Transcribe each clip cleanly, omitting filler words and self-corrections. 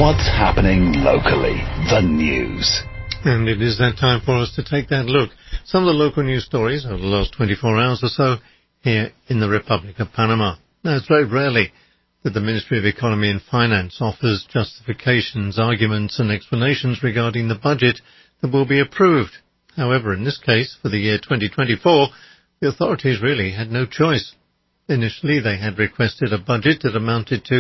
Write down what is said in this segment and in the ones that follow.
What's happening locally? The news. And it is that time for us to take that look. Some of the local news stories over the last 24 hours or so here in the Republic of Panama. Now, it's very rarely that the Ministry of Economy and Finance offers justifications, arguments and explanations regarding the budget that will be approved. However, in this case, for the year 2024, the authorities really had no choice. Initially, they had requested a budget that amounted to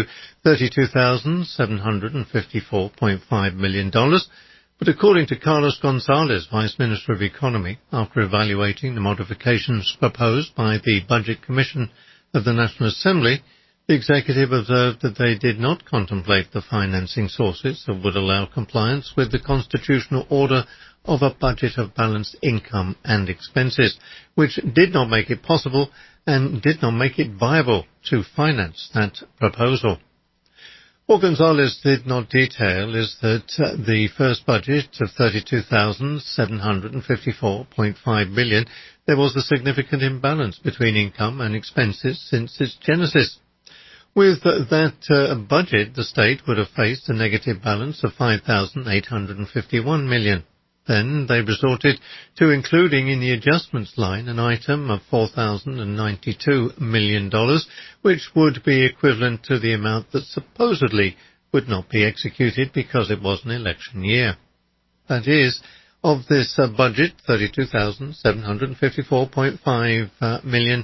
$32,754.5 million, but according to Carlos Gonzalez, Vice Minister of Economy, after evaluating the modifications proposed by the Budget Commission of the National Assembly, the executive observed that they did not contemplate the financing sources that would allow compliance with the constitutional order of a budget of balanced income and expenses, which did not make it possible and did not make it viable to finance that proposal. What Gonzalez did not detail is that the first budget of $32,754.5 billion, there was a significant imbalance between income and expenses since its genesis. With that budget, the state would have faced a negative balance of $5,851 million. Then they resorted to including in the adjustments line an item of $4,092 million, which would be equivalent to the amount that supposedly would not be executed because it was an election year. That is, of this budget, $32,754.5 million,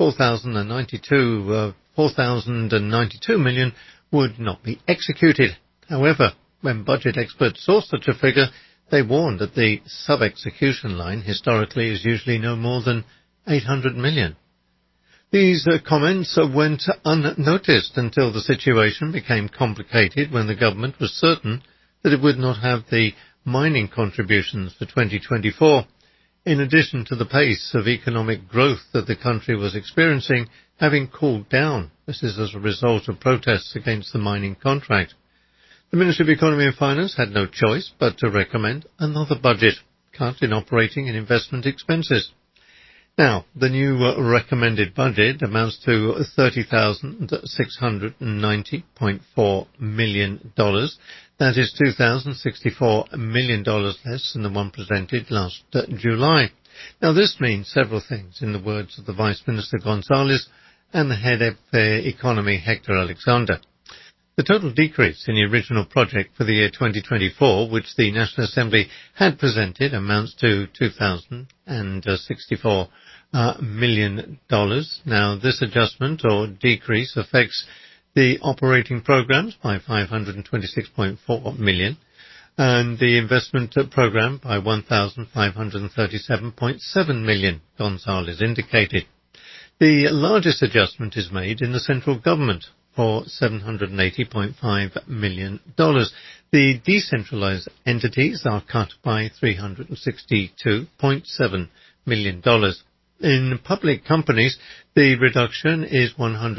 $4,092 million would not be executed. However, when budget experts saw such a figure, they warned that the sub-execution line historically is usually no more than $800 million. These comments went unnoticed until the situation became complicated when the government was certain that it would not have the mining contributions for 2024, in addition to the pace of economic growth that the country was experiencing having cooled down. This is as a result of protests against the mining contract. The Ministry of Economy and Finance had no choice but to recommend another budget cut in operating and investment expenses. Now, the new recommended budget amounts to $30,690.4 million. That is $2,064 million less than the one presented last July. Now, this means several things, in the words of the Vice Minister Gonzalez and the head of Economy, Hector Alexander. The total decrease in the original project for the year 2024, which the National Assembly had presented, amounts to $2,064 million. Now, this adjustment or decrease affects the operating programs by $526.4 million and the investment program by $1,537.7 million, Gonzalez indicated. The largest adjustment is made in the central government, for $780.5 million. The decentralized entities are cut by $362.7 million. In public companies, the reduction is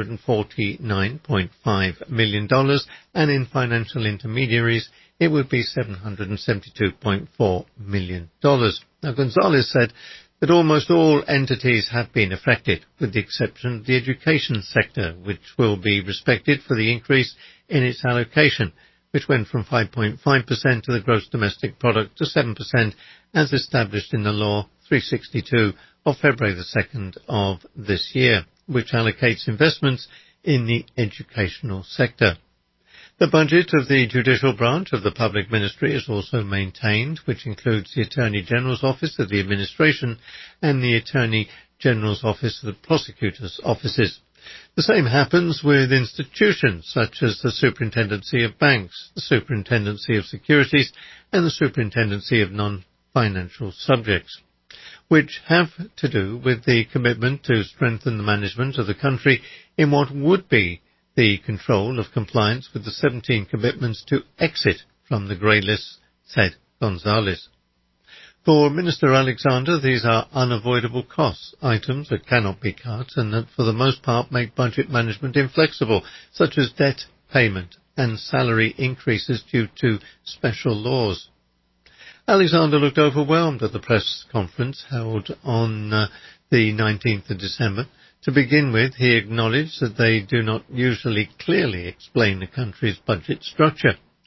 $149.5 million, and in financial intermediaries, it would be $772.4 million. Now, Gonzalez said that almost all entities have been affected, with the exception of the education sector, which will be respected for the increase in its allocation, which went from 5.5% of the gross domestic product to 7%, as established in the Law 362 of February the 2nd of this year, which allocates investments in the educational sector. The budget of the judicial branch of the public ministry is also maintained, which includes the Attorney General's Office of the Administration and the Attorney General's Office of the Prosecutor's Offices. The same happens with institutions such as the Superintendency of Banks, the Superintendency of Securities, and the Superintendency of Non-Financial Subjects, which have to do with the commitment to strengthen the management of the country in what would be the control of compliance with the 17 commitments to exit from the grey list, said Gonzalez. For Minister Alexander, these are unavoidable costs, items that cannot be cut and that for the most part make budget management inflexible, such as debt payment and salary increases due to special laws. Alexander looked overwhelmed at the press conference held on the 19th of December. To begin with, he acknowledged that they do not usually clearly explain the country's budget structure.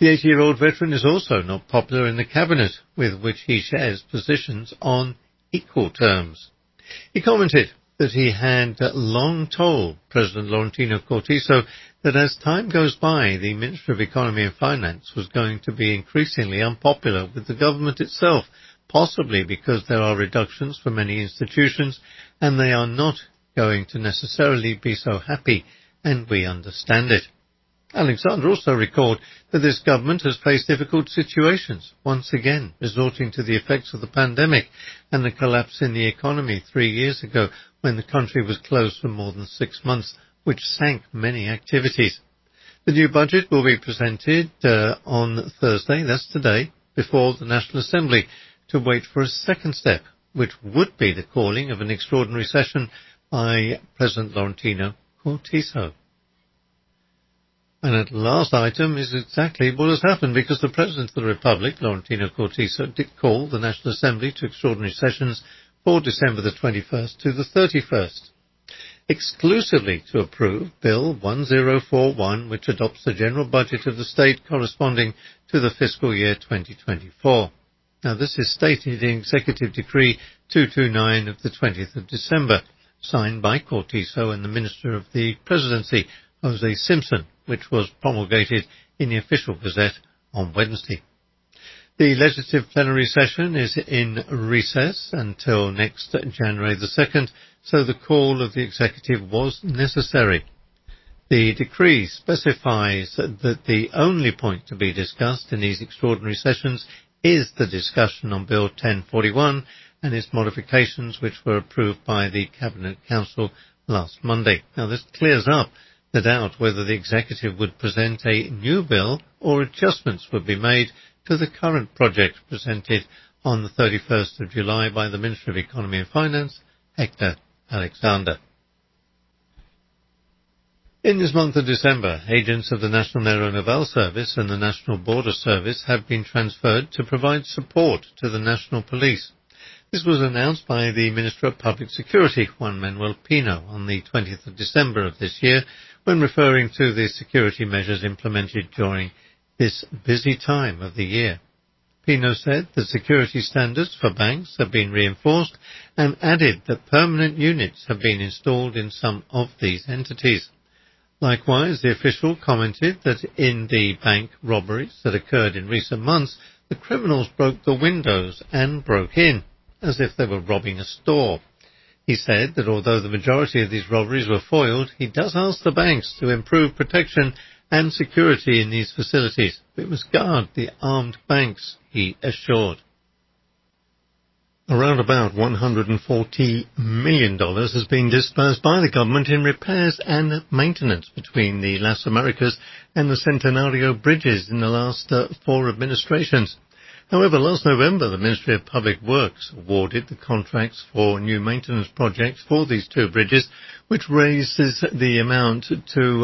The 80-year-old veteran is also not popular in the cabinet, with which he shares positions on equal terms. He commented that he had long told President Laurentino Cortizo that as time goes by, the Ministry of Economy and Finance was going to be increasingly unpopular with the government itself, possibly because there are reductions for many institutions and they are not going to necessarily be so happy, and we understand it. Alexander also recalled that this government has faced difficult situations, once again resorting to the effects of the pandemic and the collapse in the economy 3 years ago when the country was closed for more than 6 months, which sank many activities. The new budget will be presented on Thursday, that's today, before the National Assembly, to wait for a second step, which would be the calling of an extraordinary session by President Laurentino Cortizo. And that last item is exactly what has happened, because the President of the Republic, Laurentino Cortizo, did call the National Assembly to extraordinary sessions for December the 21st to the 31st, exclusively to approve Bill 1041, which adopts the general budget of the state corresponding to the fiscal year 2024. Now, this is stated in Executive Decree 229 of the 20th of December, signed by Cortizo and the Minister of the Presidency, Jose Simpson, which was promulgated in the Official Gazette on Wednesday. The legislative plenary session is in recess until next January the 2nd, so the call of the executive was necessary. The decree specifies that the only point to be discussed in these extraordinary sessions is the discussion on Bill 1041 and its modifications, which were approved by the Cabinet Council last Monday. Now, this clears up the doubt whether the executive would present a new bill or adjustments would be made to the current project presented on the 31st of July by the Minister of Economy and Finance, Hector Alexander. In this month of December, agents of the National Aeronaval Service and the National Border Service have been transferred to provide support to the National Police. This was announced by the Minister of Public Security, Juan Manuel Pino, on the 20th of December of this year, when referring to the security measures implemented during this busy time of the year. Pino said that security standards for banks have been reinforced and added that permanent units have been installed in some of these entities. Likewise, the official commented that in the bank robberies that occurred in recent months, the criminals broke the windows and broke in, as if they were robbing a store. He said that although the majority of these robberies were foiled, he does ask the banks to improve protection and security in these facilities. We must guard the armed banks, he assured. Around about $140 million has been disbursed by the government in repairs and maintenance between the Las Americas and the Centenario bridges in the last 4 administrations. However, last November, the Ministry of Public Works awarded the contracts for new maintenance projects for these 2 bridges, which raises the amount to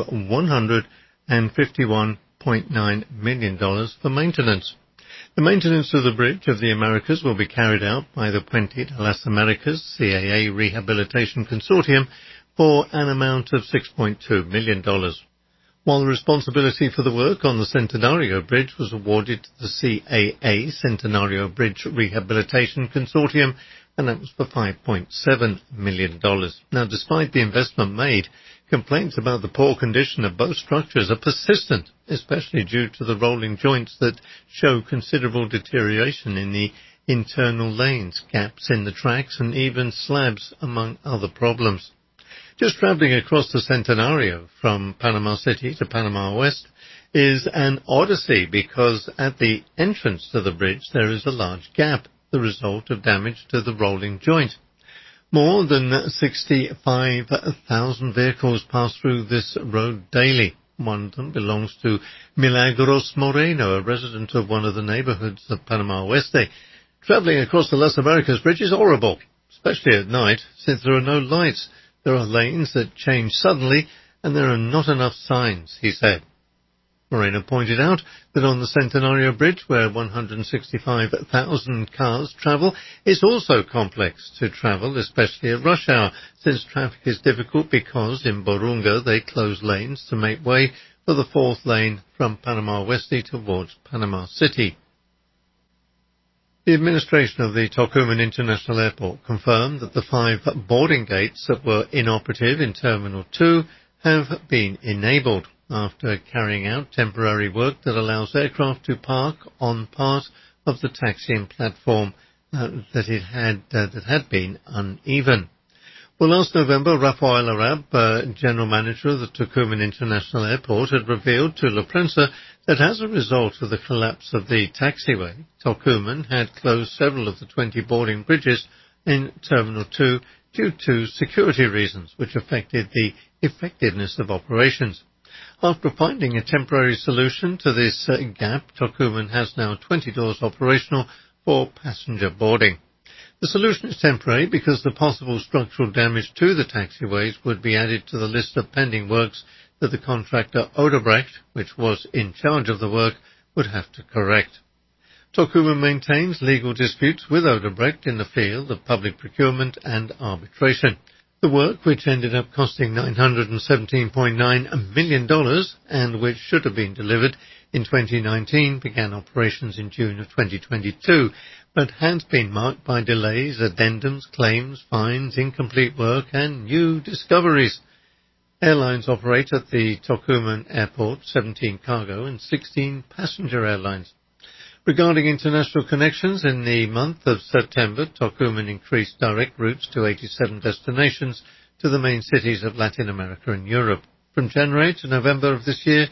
$151.9 million for maintenance. The maintenance of the Bridge of the Americas will be carried out by the Puente de las Americas CAA Rehabilitation Consortium for an amount of $6.2 million. While the responsibility for the work on the Centenario Bridge was awarded to the CAA Centenario Bridge Rehabilitation Consortium, and that was for $5.7 million. Now, despite the investment made, complaints about the poor condition of both structures are persistent, especially due to the rolling joints that show considerable deterioration in the internal lanes, gaps in the tracks, and even slabs, among other problems. Just travelling across the Centenario from Panama City to Panama West is an odyssey because at the entrance to the bridge there is a large gap, the result of damage to the rolling joint. More than 65,000 vehicles pass through this road daily. One of them belongs to Milagros Moreno, a resident of one of the neighbourhoods of Panama Oeste. Travelling across the Las Americas Bridge is horrible, especially at night, since there are no lights. There are lanes that change suddenly, and there are not enough signs, he said. Moreno pointed out that on the Centenario Bridge, where 165,000 cars travel, it's also complex to travel, especially at rush hour, since traffic is difficult because in Borunga they close lanes to make way for the fourth lane from Panama Oeste towards Panama City. The administration of the Tocumen International Airport confirmed that the 5 boarding gates that were inoperative in Terminal 2 have been enabled after carrying out temporary work that allows aircraft to park on part of the taxiing platform that had been uneven. Well, last November, Rafael Arab, General Manager of the Tocumen International Airport, had revealed to La Prensa that as a result of the collapse of the taxiway, Tocumen had closed several of the 20 boarding bridges in Terminal 2 due to security reasons, which affected the effectiveness of operations. After finding a temporary solution to this gap, Tocumen has now 20 doors operational for passenger boarding. The solution is temporary because the possible structural damage to the taxiways would be added to the list of pending works that the contractor Odebrecht, which was in charge of the work, would have to correct. Tocumen maintains legal disputes with Odebrecht in the field of public procurement and arbitration. The work, which ended up costing $917.9 million and which should have been delivered in 2019, began operations in June of 2022, but has been marked by delays, addendums, claims, fines, incomplete work and new discoveries. Airlines operate at the Tocumen Airport, 17 cargo and 16 passenger airlines. Regarding international connections, in the month of September, Tocumen increased direct routes to 87 destinations to the main cities of Latin America and Europe. From January to November of this year,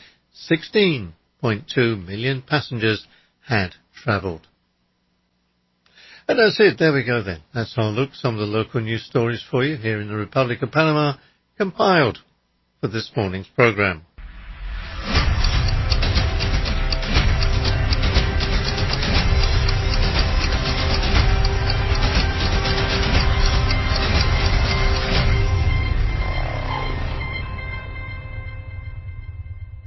16.2 million passengers had travelled. And that's it. There we go then. That's our look. Some of the local news stories for you here in the Republic of Panama, compiled for this morning's program.